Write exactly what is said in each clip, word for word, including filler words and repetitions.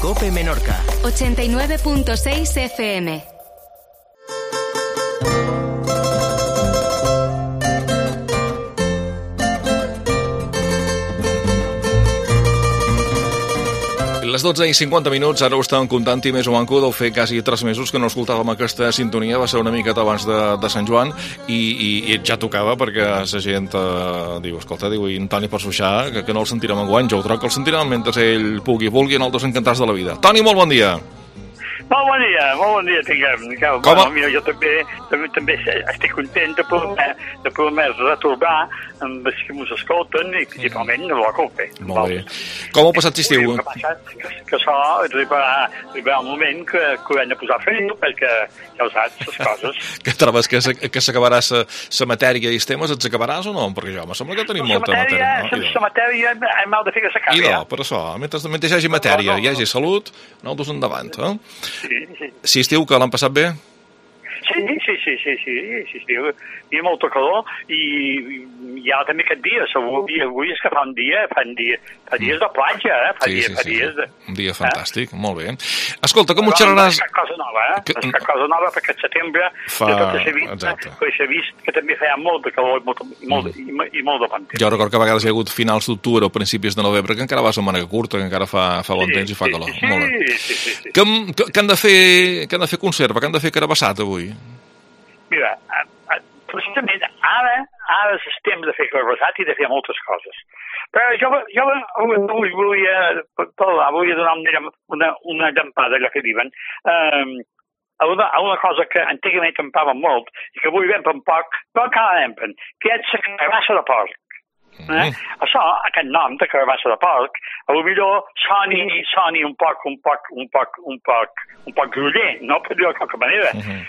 COPE Menorca. ochenta y nueve punto seis F M. Les dotze i cinquanta minuts, ara ho estàvem comptant i més o manco deu fer quasi tres mesos que no escoltàvem aquesta sintonia, va ser una miqueta abans de, de Sant Joan i, i, i ja tocava perquè la gent eh, diu, escolta, diu, i en Toni per suixar, que, que no el sentirem enguany, jo ho troc que el sentirem mentre ell pugui, vulgui, en altres encantats de la vida. Toni, molt bon dia. Molt bon dia, molt bon dia tinguem. Com a... Bueno, jo també, també, també estic content de poder, de poder retorbar amb els que ens escolten i principalment de la COPE. Molt bé. Com ho ha passat l'estiu? Que, que, que això arribarà, arribarà un moment que, que ho hem de posar a fer, perquè ja ho saps, les coses. Que trobes que, que s'acabarà la matèria i els temes, els acabaràs o no? Perquè jo me sembla que tenim molta matèria. La matèria hem de fer que s'acabi. I no, per això, mentre, mentre hi hagi matèria, hi hagi salut, nosaltres endavant, eh? Sí, sí. Si estiu, que l'han passat bé? Sí, sí, sí, sí, sí, sí, sí, hi ha molta calor i hi ha també aquest dia, avui, avui és que fa un dia, fa, un dia, fa dies de platja, eh? Fa sí, dies, sí, fa sí, dies de... un dia fantàstic, eh? Molt bé. Escolta, com ho xerraràs... xerraràs... És cosa nova, eh? Que... És cosa nova perquè el setembre fa... de tot s'ha vist, s'ha vist que també feia molt de calor i molt, molt, mm. i, i molt de pantalla. Jo recordo que a vegades hi ha hagut finals d'octubre o principis de novembre que encara va ser màniga curta, que encara fa, fa bon sí, temps i fa calor. Sí, molt bé. Sí, sí, sí. Que, que, que, han de fer, que han de fer conserva, que han de fer carabassat avui? Mira, precisament ara, ara és temps de fer carabassat i de fer moltes coses. Però jo, jo avui volia parlar, volia donar una, una, una llampada, allò que diuen, um, a, una, a una cosa que antigament empava molt i que avui vempen poc, però encara vempen, que és la carabassa de porc. Eh? Mm. Això, aquest nom de carabassa de porc, a lo millor soni, soni un poc, un poc, un poc, un poc, un poc groller, no? Per dir-ho de qualque manera. Mm-hmm.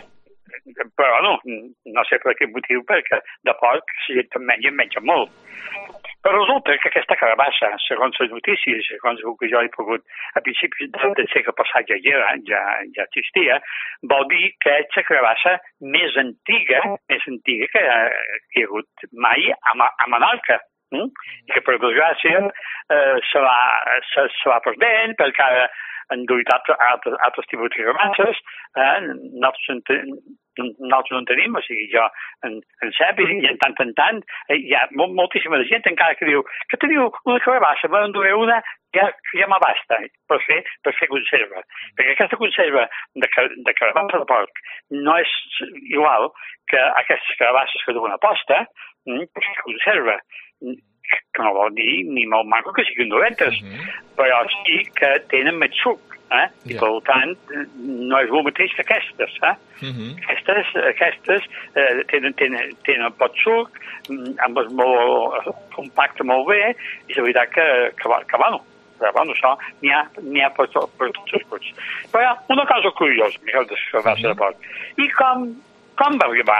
Però no, no sé per quin motiu, perquè de porc si en menja, en menja molt. Però resulta que aquesta carabassa, segons les notícies, segons el que jo he pogut, a principis del segle passat ja, ja, ja, ja existia, vol dir que és la carabassa més antiga, més antiga que, que hi ha hagut mai a, a Menorca. Mm? I que per desgràcia eh, se, va, se, se va perdent, perquè ara han duit altres, altres, altres tipus de carabasses, eh? nosaltres, en ten, nosaltres no en tenim, o sigui, jo en, en sé, i en tant en tant, eh, hi ha molt, moltíssima de gent encara que diu que teniu una carabassa, me n'enduré una, ja, ja m'abasta per fer, per fer conserva. Perquè aquesta conserva de, de carabassa de porc no és igual que aquestes carabasses que duen a posta, mm, per fer conserva. Que no vol dir ni molt maco que siguin dolentes, uh-huh. però sí que tenen més suc, eh? Yeah. I per tant no és el mateix que aquestes, eh? Uh-huh. Aquestes, aquestes eh, tenen, tenen, tenen pot suc, amb el molt compacte molt bé, i és veritat que, que, que bueno, però bueno, això n'hi ha, n'hi ha per, per tots els punts. Però hi ha una cosa curiosa, Miquel, de la carabassa de porc. I com, com va arribar?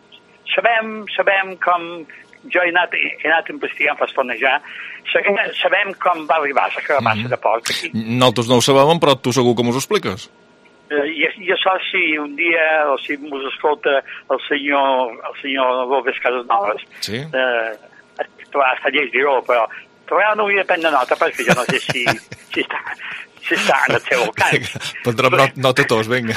Sabem, sabem com... Jo he anat, he anat investigant per estonejar, sabem com va arribar la carabassa mm-hmm. de porc aquí. Nosaltres no ho sabem, però tu segur que m'ho expliques. Uh, i, I això si un dia, o si m'ho escolta el senyor, el senyor Robes Casanovas, sí? uh, està lleig dir-ho, però, però no hauria de prendre nota, perquè jo no sé si, si, està, si està en el seu alcance. Prendrem not, nota tots, vinga.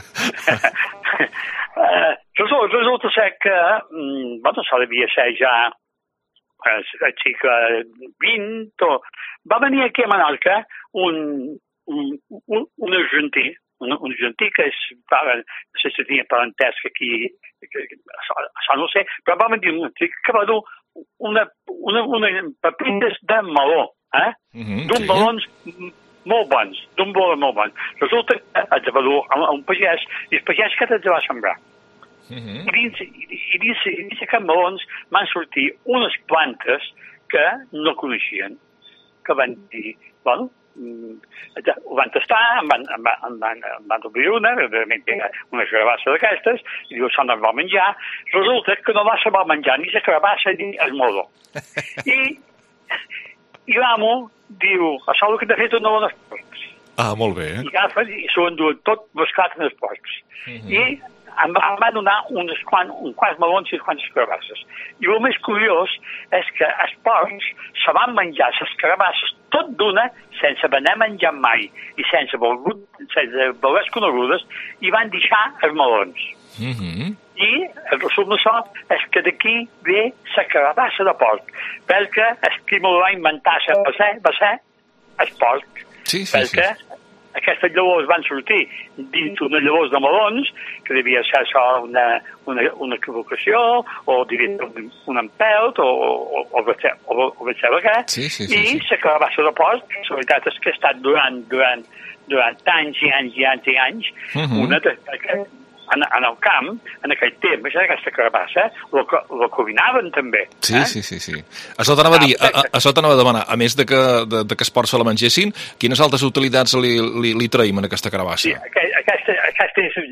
Uh, resulta, resulta ser que mm, bueno, això devia ser ja eh, el segle vint o... va venir aquí a Menorca un, un, un, un argentí un, un argentí que és no sé si tenia parentesc aquí que, que, això, això no sé, però va venir un argentí que va dur una, una, una papites de meló eh? Mm-hmm, d'un sí. melons molt bons, d'un meló molt bons. Resulta que els va dur a un pagès i el pagès que els va sembrar. Mm-hmm. I dins, i, i dins, i dins aquests melons van sortir unes plantes que no coneixien, que van dir, bueno, ho van tastar, en van, en van, en van, en van obrir una, una carabassa d'aquestes, i diu, s'han de menjar. Resulta que no va saber menjar ni la carabassa ni el meló. I, i l'amo diu, això el que t'ha fet una bona porcs. Ah, molt bé. I agafen i s'ho enduen tot buscat en els porcs. Mm-hmm. I em va, em va donar uns quants, uns quants melons i uns quants carabasses. I el més curiós és que els porcs se van menjar les carabasses tot d'una, sense haver menjat mai, i sense, volgut, sense voler conegudes, i van deixar els melons. Mm-hmm. I el resum d'això és que d'aquí ve la carabassa de porc, perquè el qui me va inventar va ser, va ser el porc, Sí, sí, perquè sí. aquestes llavors van sortir dins unes llavors de melons, que devia ser això una, una, una equivocació, o devia ser un, un empelt, o, o, o, o, o, o bé què, Sí, sí, sí, i sí. la carabassa de porc, la veritat és que ha estat durant, durant, durant anys i anys i anys i anys, Mhm. una de, en, en el camp, en aquell temps, aquesta carabassa, la, la combinaven també. Sí, eh? sí, sí, sí. Això t'anava a dir, a, a, això t'anava a demanar, a més de que, de, de que es porcs se la mengessin, quines altres utilitats li, li, li traïm en aquesta carabassa? Sí, aquesta, aquesta és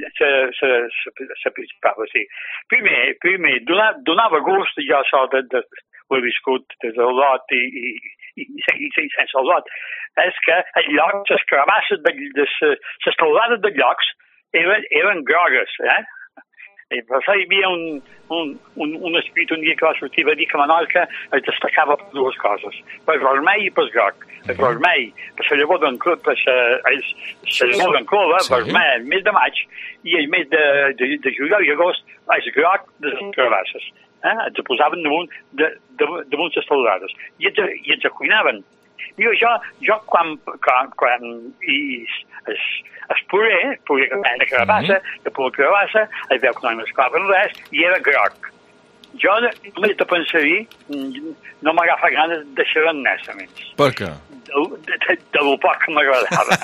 la principal, sí. Primer, primer donar, donava gust, jo això de, de, ho he viscut des del lot i, i, i, i, i sense el lot, és que els llocs, les carabasses, de, de, les teulades de llocs eren, eren grogues, eh? I per això hi havia un, un, un, un esprit un dia que va sortir va dir que Menorca es destacava per dues coses, per vermell i per groc. El vermell, per la llavor d'en clova, per la llavor d'en clova, Sí. vermell, el mes de maig, i el mes de, de, de juliol i agost, és groc de les carabasses. Eh? Els posaven damunt, de, de, damunt les teulades. I els, i els cuinaven. Mira, jo, jo quan, quan, quan i es, es puré, el puré que feien de carabassa, de pura carabassa, es veu que no hi mesclaven res, i era groc. Jo només de pensar-hi, no m'agafa ganes de deixar res a més. Per què? De, de, de, de lo poc que m'agradava.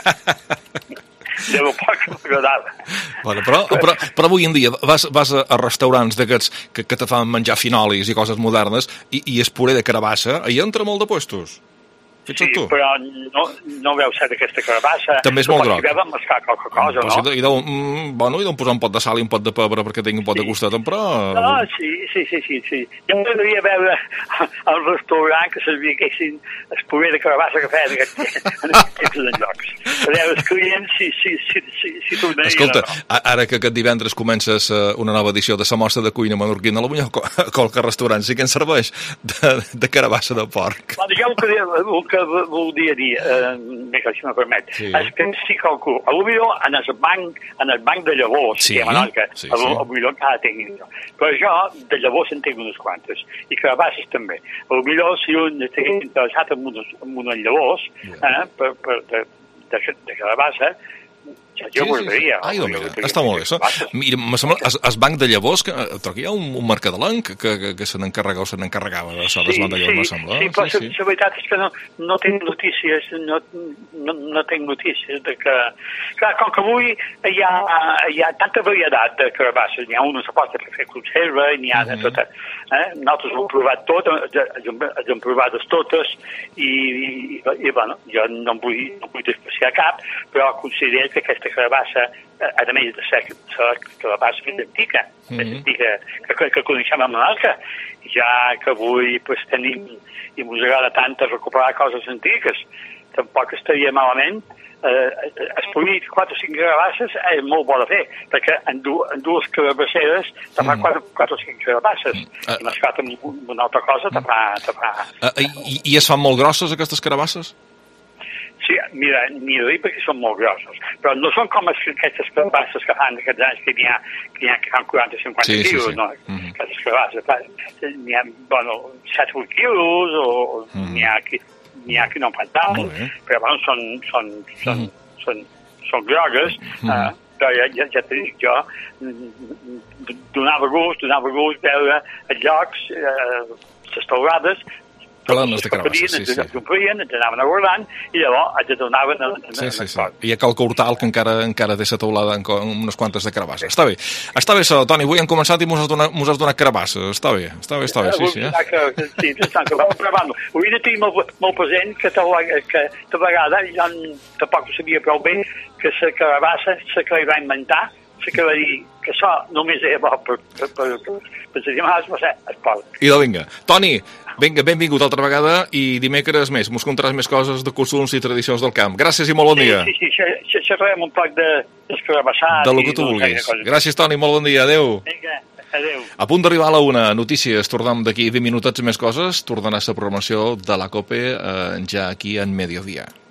De lo poc que m'agradava. Bueno, però, però, però avui en dia vas, vas a, a restaurants d'aquests que, que te fan menjar finolis i coses modernes i, i es puré de carabassa, hi entra molt de puestos. Sí, però no, no veu ser d'aquesta carabassa. També és molt groc. Potser veuen mescar qualque cosa, no? no? I deu, mm, bueno, i deu posar un pot de sal i un pot de pebre perquè tingui un pot sí. de gustet, però... No, sí, sí, sí, sí, sí. Jo m'agradaria veure al restaurant que s'esviquessin el puré de carabassa que feien en aquests llocs. A veure, els clients si, si, si, si, si tornarien Escolta, o no. ara que aquest divendres comences una nova edició de la mostra de cuina menorquina, potser qualque restaurant sí que en serveix de, de carabassa de porc. Bueno, jo el que, el que voldria dir, eh, Miquel, si me permet, Sí. és que sí calculo, a millor en el banc, en el banc de llavors, Sí, que a Menorca, sí, a sí. millor encara tinc, però jo de llavors en tinc unes quantes, i carabasses també. A millor si un estigués interessat en unes, en unes llavors, eh, per, per, de, de, de carabassa, jo Sí, voldria. sí, sí. Ai, doncs mira, està molt bé, això. Mira, me sembla, es, es banc de llavors, que aquí hi ha un, un mercadelenc que, que, que se n'encarregava, se n'encarregava d'això, Sí, del banc de llavors, me sí, sembla. sí, però sí, sí. la veritat és que no, no tinc notícies, no, no, no tinc notícies de que... Clar, com que avui hi ha, hi ha tanta varietat de carabasses, n'hi ha una que porta per fer conserva, i n'hi ha de Mhm. tota... Eh? Nosaltres ho hem provat tot, els hem, els hem provat totes, i, i, i bueno, jo no em vull, no vull despreciar cap, però considero que aquesta carabassa, a més de ser la carabassa més antiga, més Mhm. antiga que, que, que coneixem a Menorca, ja que avui pues, tenim i ens agrada tant recuperar coses antigues, tampoc estaria malament. Eh, escollir quatre o cinc carabasses és molt bo de fer, perquè en, du, en dues carabasseres te fa Mm. quatre, quatre o cinc carabasses, Ah. i mesclat amb una altra cosa te fa... Te fa... Uh, i, I es fan molt grosses, aquestes carabasses? Sí, mira, n'hi ha de dir perquè són molt grossos, però no són com les, aquestes carabasses que fan aquests anys que n'hi ha, que n'hi ha que fan quaranta o cinquanta Sí, sí, quilos, sí. no? Mhm. Aquestes carabasses, n'hi ha, bueno, set o vuit quilos, o Mhm. n'hi ha que n'hi ha que no en fan tant, Molt bé. però bueno, són, són, són, són, són grogues, Mhm. eh, però ja, ja, ja t'he dit jo, mm, donava gust, donava gust veure els llocs, eh, les taulades, Plenes de carabasses, sí, sí. ens omplien, ens anaven guardant, i llavors ens donaven en, en, Sí, en sí, el sí. pot. I hi ha qualque hortal que encara encara té la teulada amb unes quantes de carabasses. Està bé. Està bé, això, Toni. Avui hem començat i mos has donat, mos has donat carabasses. Està bé, està bé, està bé, sí, sí. Eh? Que, sí, està que vam provant-ho. Avui de tenir molt, molt present que, que de vegades ja tampoc ho sabia prou bé que la carabassa, la que li va inventar, sí que va dir que això només era bo per, per, per, per, per les animals, va ser esport. I de vinga. Toni, vinga, benvingut altra vegada i dimecres més. Mos contaràs més coses de costums i tradicions del camp. Gràcies i molt bon dia. Sí, sí, sí, xerrem un poc de descarabassat. De lo que tu vulguis. Gràcies, Toni, molt bon dia. Adéu. Vinga, adéu. A punt d'arribar a la una. Notícies. Tornem d'aquí vint minutets més coses. Tornarà a la programació de la COPE eh, ja aquí en Mediodía.